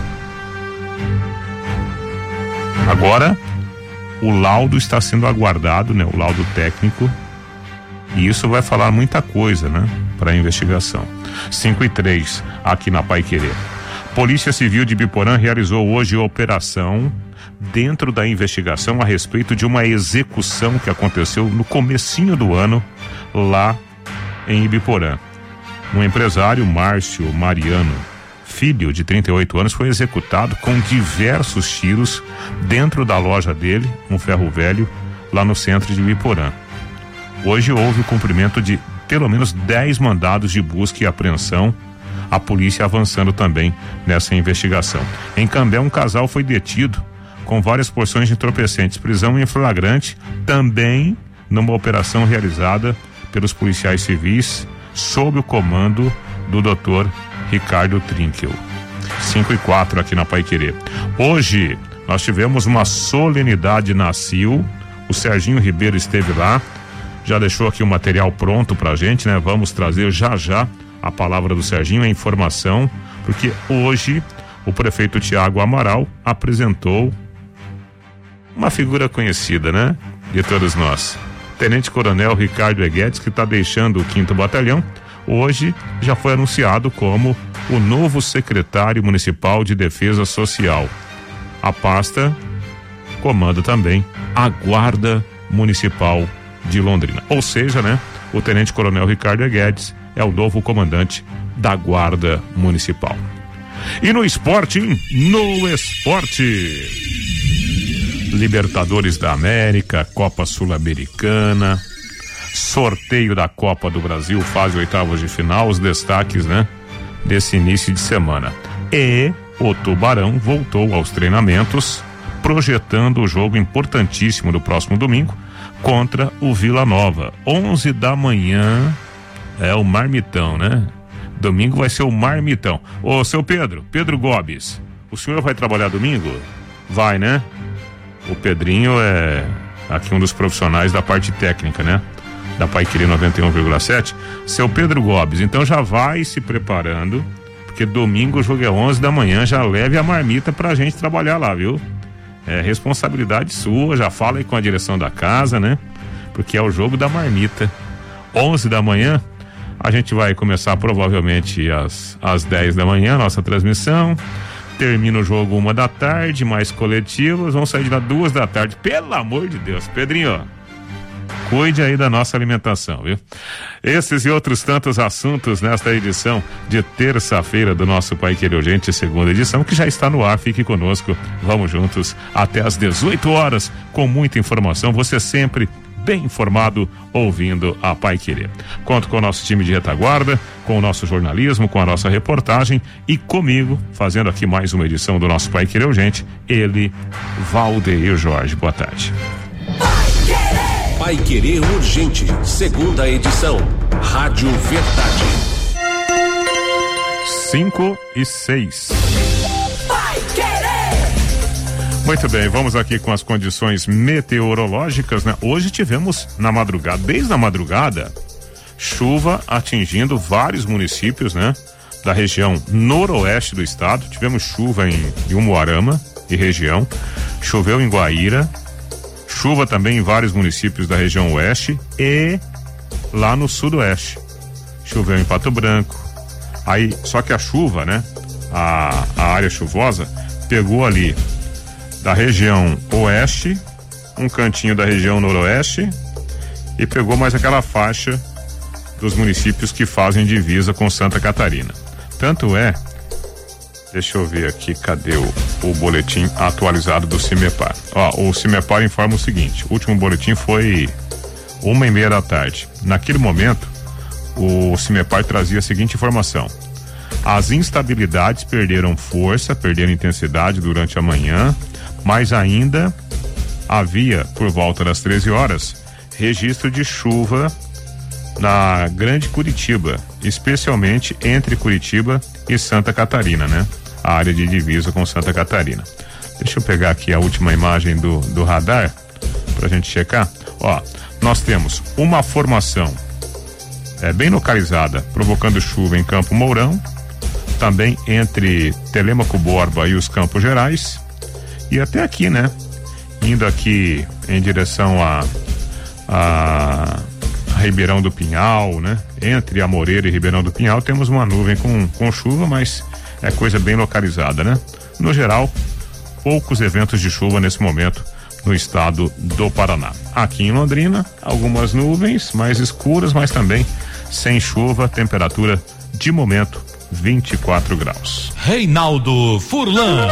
Agora, o laudo está sendo aguardado, né, o laudo técnico, e isso vai falar muita coisa, né, para a investigação. cinco e três aqui na Paiquerê. Polícia Civil de Biporã realizou hoje operação dentro da investigação a respeito de uma execução que aconteceu no comecinho do ano lá em Ibiporã. Um empresário, Márcio Mariano Filho, de trinta e oito anos, foi executado com diversos tiros dentro da loja dele, um ferro velho, lá no centro de Ibiporã. Hoje houve o cumprimento de pelo menos dez mandados de busca e apreensão, a polícia avançando também nessa investigação. Em Cambé, um casal foi detido com várias porções de entorpecentes, prisão em flagrante, também numa operação realizada pelos policiais civis sob o comando do doutor Ricardo Trinkel. cinco e quatro aqui na Paiquerê. Hoje nós tivemos uma solenidade na C I L. O Serginho Ribeiro esteve lá, já deixou aqui o material pronto pra gente, né? Vamos trazer já já a palavra do Serginho, a informação, porque hoje o prefeito Tiago Amaral apresentou uma figura conhecida, né? De todos nós. Tenente Coronel Ricardo Eguedes, que está deixando o quinto Batalhão, hoje já foi anunciado como o novo secretário municipal de Defesa Social. A pasta comanda também a Guarda Municipal de Londrina. Ou seja, né? O Tenente Coronel Ricardo Eguedes é o novo comandante da Guarda Municipal. E no esporte, hein? No esporte, Libertadores da América, Copa Sul-Americana, sorteio da Copa do Brasil, fase oitavas de final, os destaques, né? Desse início de semana. E o Tubarão voltou aos treinamentos, projetando o jogo importantíssimo do próximo domingo contra o Vila Nova, onze da manhã. É o marmitão, né? Domingo vai ser o marmitão. Ô, seu Pedro, Pedro Gobes, o senhor vai trabalhar domingo? Vai, né? O Pedrinho é aqui um dos profissionais da parte técnica, né? Da Paiquerê noventa e um vírgula sete. Seu Pedro Gobes, então já vai se preparando, porque domingo o jogo é onze da manhã, já leve a marmita pra gente trabalhar lá, viu? É responsabilidade sua, já fala aí com a direção da casa, né? Porque é o jogo da marmita. onze da manhã, a gente vai começar provavelmente às, às dez da manhã, nossa transmissão. Termina o jogo uma da tarde, mais coletivas, vão sair de lá duas da tarde. Pelo amor de Deus, Pedrinho, ó, cuide aí da nossa alimentação, viu? Esses e outros tantos assuntos nesta edição de terça-feira do nosso Paiquerê Urgente, segunda edição, que já está no ar. Fique conosco, vamos juntos até às dezoito horas com muita informação. Você sempre bem informado, ouvindo a Paiquerê. Conto com o nosso time de retaguarda, com o nosso jornalismo, com a nossa reportagem e comigo, fazendo aqui mais uma edição do nosso Paiquerê Urgente, ele, Valdeir Jorge. Boa tarde. Paiquerê Urgente, segunda edição. Rádio Verdade. cinco e seis. Muito bem, vamos aqui com as condições meteorológicas, né? Hoje tivemos na madrugada, desde a madrugada, chuva atingindo vários municípios, né? Da região noroeste do estado. Tivemos chuva em, em Umuarama e região, choveu em Guaíra, chuva também em vários municípios da região oeste e lá no sudoeste. Choveu em Pato Branco. Aí, só que a chuva, né? A, a área chuvosa pegou ali da região oeste, um cantinho da região noroeste e pegou mais aquela faixa dos municípios que fazem divisa com Santa Catarina. Tanto é, deixa eu ver aqui, cadê o, o boletim atualizado do CIMEPAR? Ó, o CIMEPAR informa o seguinte: o último boletim foi uma e meia da tarde. Naquele momento, o CIMEPAR trazia a seguinte informação: as instabilidades perderam força, perderam intensidade durante a manhã, mas ainda havia, por volta das treze horas, registro de chuva na Grande Curitiba, especialmente entre Curitiba e Santa Catarina, né? A área de divisa com Santa Catarina. Deixa eu pegar aqui a última imagem do, do radar pra gente checar. Ó, nós temos uma formação é, bem localizada, provocando chuva em Campo Mourão, também entre Telêmaco Borba e os Campos Gerais, e até aqui, né? Indo aqui em direção a, a, a Ribeirão do Pinhal, né? Entre Amoreira e Ribeirão do Pinhal temos uma nuvem com, com chuva, mas é coisa bem localizada, né? No geral, poucos eventos de chuva nesse momento no estado do Paraná. Aqui em Londrina, algumas nuvens mais escuras, mas também sem chuva, temperatura de momento vinte e quatro graus. Reinaldo Furlan.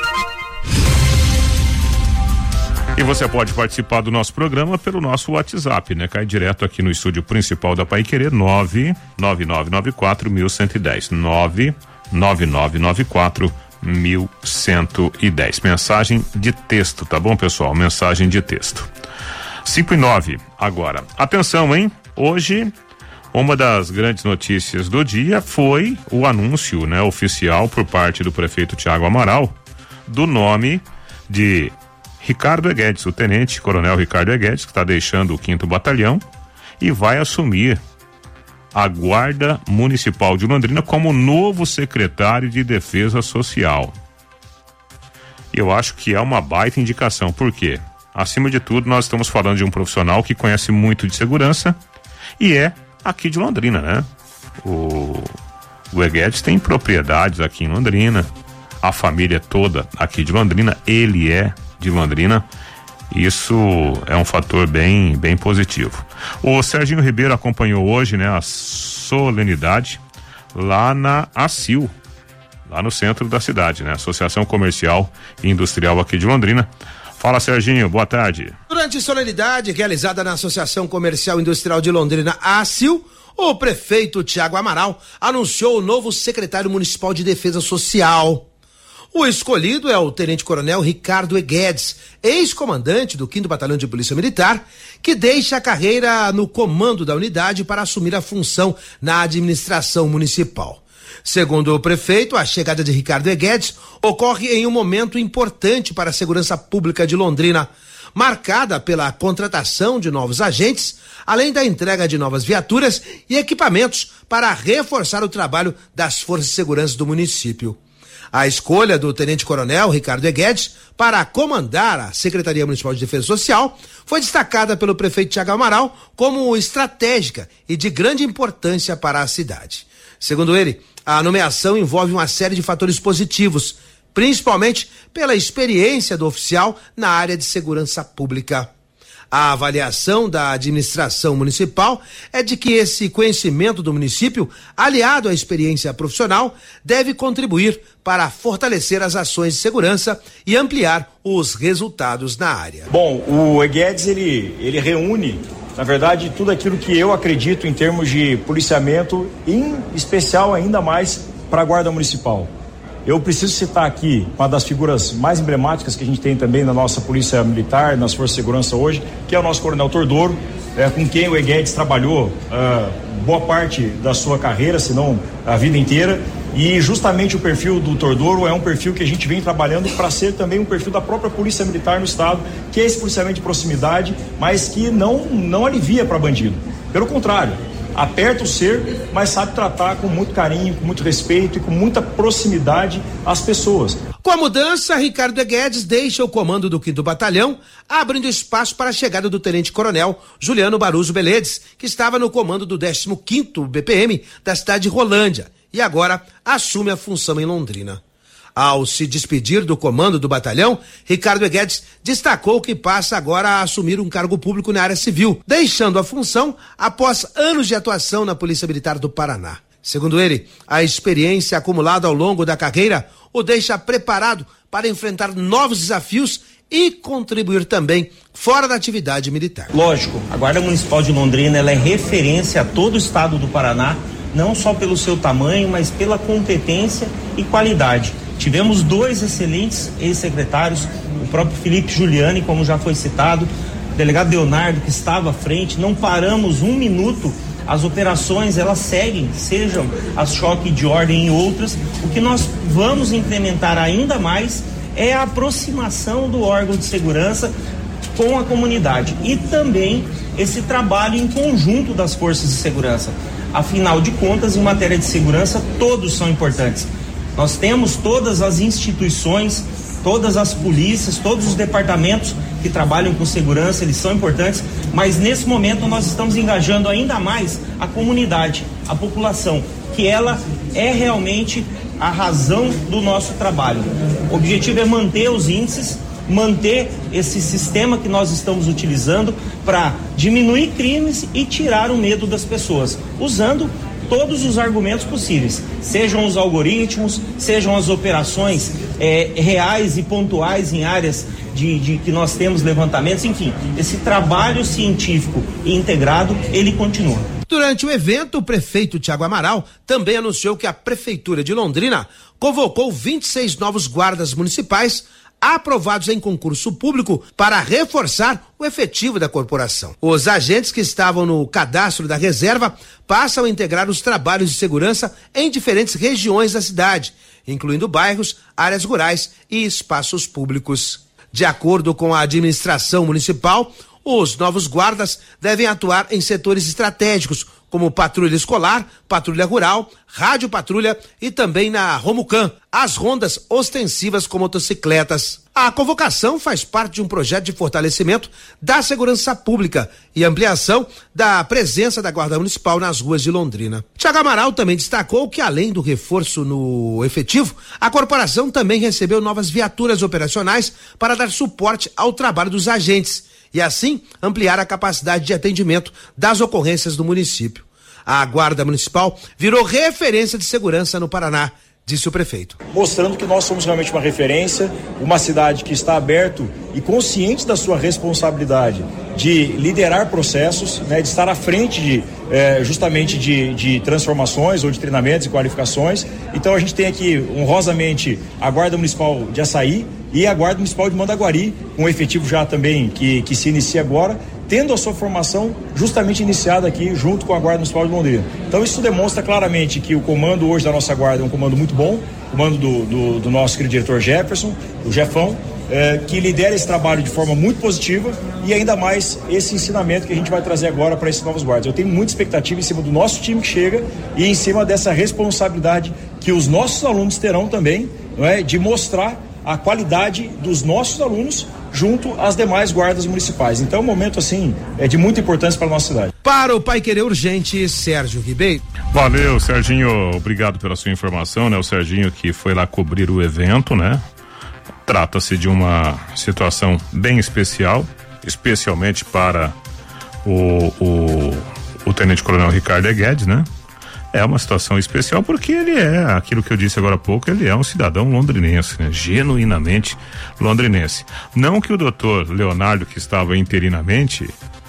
E você pode participar do nosso programa pelo nosso WhatsApp, né? Cai direto aqui no estúdio principal da Paiquerê, nove nove nove nove quatro um um zero um zero, nove nove nove nove quatro um um zero um. Mensagem de texto, tá bom, pessoal? Mensagem de texto. cinco e nove agora. Atenção, hein? Hoje Uma das grandes notícias do dia foi o anúncio, né, oficial por parte do prefeito Tiago Amaral do nome de Ricardo Eguedes, o tenente coronel Ricardo Eguedes, que está deixando o quinto batalhão e vai assumir a Guarda Municipal de Londrina como novo secretário de Defesa Social. Eu acho que é uma baita indicação, por quê? Acima de tudo, nós estamos falando de um profissional que conhece muito de segurança e é aqui de Londrina, né? O, o Eguedes tem propriedades aqui em Londrina, a família toda aqui de Londrina, ele é de Londrina. Isso é um fator bem, bem positivo. O Serginho Ribeiro acompanhou hoje, né, a solenidade lá na ACIL, lá no centro da cidade, né? Associação Comercial e Industrial aqui de Londrina. Fala, Serginho, boa tarde. Durante a solenidade realizada na Associação Comercial e Industrial de Londrina, a ACIL, o prefeito Tiago Amaral anunciou o novo secretário municipal de Defesa Social. O escolhido é o tenente-coronel Ricardo Eguedes, ex-comandante do quinto Batalhão de Polícia Militar, que deixa a carreira no comando da unidade para assumir a função na administração municipal. Segundo o prefeito, a chegada de Ricardo Eguedes ocorre em um momento importante para a segurança pública de Londrina, marcada pela contratação de novos agentes, além da entrega de novas viaturas e equipamentos para reforçar o trabalho das forças de segurança do município. A escolha do tenente-coronel Ricardo Eguedes para comandar a Secretaria Municipal de Defesa Social foi destacada pelo prefeito Tiago Amaral como estratégica e de grande importância para a cidade. Segundo ele, a nomeação envolve uma série de fatores positivos, principalmente pela experiência do oficial na área de segurança pública. A avaliação da administração municipal é de que esse conhecimento do município, aliado à experiência profissional, deve contribuir para fortalecer as ações de segurança e ampliar os resultados na área. Bom, o Eguedes, ele, ele reúne, na verdade, tudo aquilo que eu acredito em termos de policiamento, em especial ainda mais para a Guarda Municipal. Eu preciso citar aqui uma das figuras mais emblemáticas que a gente tem também na nossa Polícia Militar, nas Forças de Segurança hoje, que é o nosso Coronel Tordouro, é, com quem o Eguedes trabalhou uh, boa parte da sua carreira, se não a vida inteira, e justamente o perfil do Tordouro é um perfil que a gente vem trabalhando para ser também um perfil da própria Polícia Militar no estado, que é esse policiamento de proximidade, mas que não, não alivia para bandido. Pelo contrário, aperta o cerco, mas sabe tratar com muito carinho, com muito respeito e com muita proximidade as pessoas. Com a mudança, Ricardo Eguedes deixa o comando do quinto Batalhão, abrindo espaço para a chegada do tenente-coronel Juliano Baruzo Beledes, que estava no comando do décimo quinto B P M da cidade de Rolândia e agora assume a função em Londrina. Ao se despedir do comando do batalhão, Ricardo Eguedes destacou que passa agora a assumir um cargo público na área civil, deixando a função após anos de atuação na Polícia Militar do Paraná. Segundo ele, a experiência acumulada ao longo da carreira o deixa preparado para enfrentar novos desafios e contribuir também fora da atividade militar. Lógico, a Guarda Municipal de Londrina ela é referência a todo o estado do Paraná, não só pelo seu tamanho, mas pela competência e qualidade. Tivemos dois excelentes ex-secretários, o próprio Felipe Giuliani, como já foi citado, o delegado Leonardo, que estava à frente. Não paramos um minuto, as operações elas seguem, sejam as choque de ordem e outras. O que nós vamos incrementar ainda mais é a aproximação do órgão de segurança com a comunidade e também esse trabalho em conjunto das forças de segurança. Afinal de contas, em matéria de segurança, todos são importantes. Nós temos todas as instituições, todas as polícias, todos os departamentos que trabalham com segurança, eles são importantes, mas nesse momento nós estamos engajando ainda mais a comunidade, a população, que ela é realmente a razão do nosso trabalho. O objetivo é manter os índices, manter esse sistema que nós estamos utilizando para diminuir crimes e tirar o medo das pessoas, usando todos os argumentos possíveis, sejam os algoritmos, sejam as operações é, reais e pontuais em áreas de, de que nós temos levantamentos, enfim, esse trabalho científico e integrado, ele continua. Durante o evento, o prefeito Tiago Amaral também anunciou que a Prefeitura de Londrina convocou vinte e seis novos guardas municipais, aprovados em concurso público para reforçar o efetivo da corporação. Os agentes que estavam no cadastro da reserva passam a integrar os trabalhos de segurança em diferentes regiões da cidade, incluindo bairros, áreas rurais e espaços públicos. De acordo com a administração municipal, os novos guardas devem atuar em setores estratégicos, como patrulha escolar, patrulha rural, rádio patrulha e também na Romucan, as rondas ostensivas com motocicletas. A convocação faz parte de um projeto de fortalecimento da segurança pública e ampliação da presença da Guarda Municipal nas ruas de Londrina. Tiago Amaral também destacou que, além do reforço no efetivo, a corporação também recebeu novas viaturas operacionais para dar suporte ao trabalho dos agentes e assim ampliar a capacidade de atendimento das ocorrências do município. A Guarda Municipal virou referência de segurança no Paraná, disse o prefeito. Mostrando que nós somos realmente uma referência, uma cidade que está aberto e consciente da sua responsabilidade de liderar processos, né, de estar à frente de eh, justamente de, de transformações ou de treinamentos e qualificações. Então a gente tem aqui honrosamente a Guarda Municipal de Açaí e a Guarda Municipal de Mandaguari, com um efetivo já também que, que se inicia agora, tendo a sua formação justamente iniciada aqui junto com a Guarda Municipal de Londrina. Então isso demonstra claramente que o comando hoje da nossa Guarda é um comando muito bom, comando do, do, do nosso querido diretor Jefferson, o Jefão, eh, que lidera esse trabalho de forma muito positiva e ainda mais esse ensinamento que a gente vai trazer agora para esses novos guardas. Eu tenho muita expectativa em cima do nosso time que chega e em cima dessa responsabilidade que os nossos alunos terão também, não é, de mostrar a qualidade dos nossos alunos junto às demais guardas municipais. Então, um momento assim é de muita importância para a nossa cidade. Para o Paiquerê Urgente, Sérgio Ribeiro. Valeu, Serginho, obrigado pela sua informação, né? O Serginho que foi lá cobrir o evento, né? Trata-se de uma situação bem especial, especialmente para o, o, o Tenente Coronel Ricardo Guedes, né? É uma situação especial porque ele é, aquilo que eu disse agora há pouco, ele é um cidadão londrinense, né? Genuinamente londrinense. Não que o doutor Leonardo, que estava interinamente,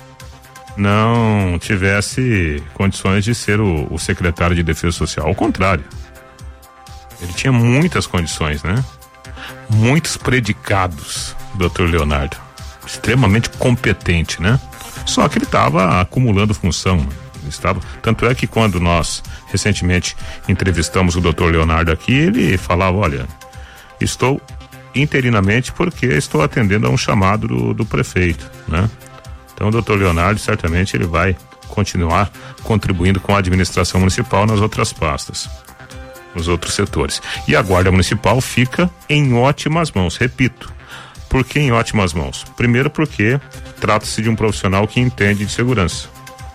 não tivesse condições de ser o, o secretário de Defesa Social, ao contrário. Ele tinha muitas condições, né? Muitos predicados, doutor Leonardo. Extremamente competente, né? Só que ele estava acumulando função, estava, tanto é que quando nós recentemente entrevistamos o doutor Leonardo aqui, ele falava, olha, estou interinamente porque estou atendendo a um chamado do, do prefeito, né? Então o doutor Leonardo certamente ele vai continuar contribuindo com a administração municipal nas outras pastas, nos outros setores. E a Guarda Municipal fica em ótimas mãos, repito. Por que em ótimas mãos? Primeiro porque trata-se de um profissional que entende de segurança.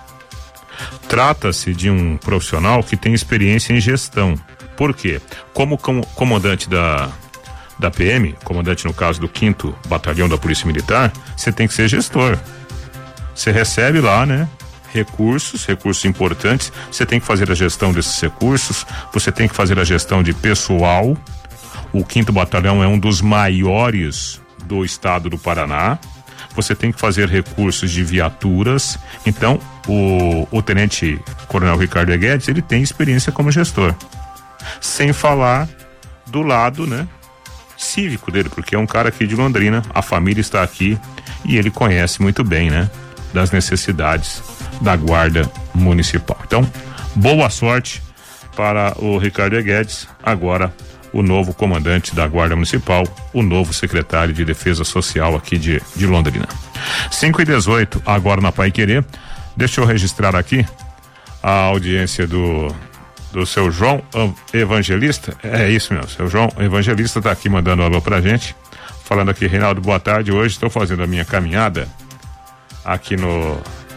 Trata-se de um profissional que tem experiência em gestão. Por quê? Como com, comandante da, da P M, comandante no caso do quinto Batalhão da Polícia Militar, você tem que ser gestor. Você recebe lá, né? Recursos, recursos importantes, você tem que fazer a gestão desses recursos, você tem que fazer a gestão de pessoal. O quinto Batalhão é um dos maiores do estado do Paraná. Você tem que fazer recursos de viaturas. Então, o, o Tenente Coronel Ricardo Guedes, ele tem experiência como gestor. Sem falar do lado, né, cívico dele, porque é um cara aqui de Londrina, a família está aqui e ele conhece muito bem, né, das necessidades da Guarda Municipal. Então, boa sorte para o Ricardo Guedes, agora o novo comandante da Guarda Municipal, o novo secretário de Defesa Social aqui de, de Londrina. cinco e dezoito, agora na Paiquerê. Deixa eu registrar aqui a audiência do do seu João Evangelista. É isso mesmo, seu João Evangelista tá aqui mandando um alô pra gente, falando aqui, Reinaldo, boa tarde, hoje estou fazendo a minha caminhada aqui no